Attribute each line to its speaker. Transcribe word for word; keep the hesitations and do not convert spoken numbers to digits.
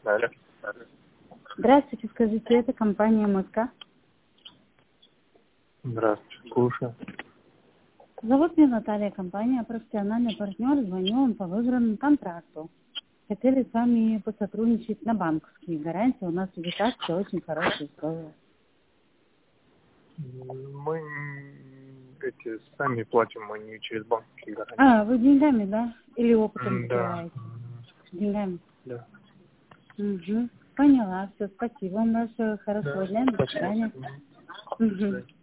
Speaker 1: Алло.
Speaker 2: Здравствуйте, скажите, это компания МСК?
Speaker 1: Здравствуйте, слушаю.
Speaker 2: Зовут меня Наталья, компания профессиональный партнер, звоню вам по выигранному контракту. Хотели с вами посотрудничать на банковские гарантии, у нас идет акция, очень хорошие условия.
Speaker 1: Мы эти сами платим, мы не через банковские гарантии.
Speaker 2: А, вы деньгами, да? Или опытом
Speaker 1: М, Да.
Speaker 2: добиваете? Деньгами.
Speaker 1: Да.
Speaker 2: Угу. Поняла, все, спасибо вам большое, хорошего
Speaker 1: Да.
Speaker 2: дня, до
Speaker 1: Спасибо.
Speaker 2: свидания.
Speaker 1: Мгм. До
Speaker 2: Угу.
Speaker 1: свидания.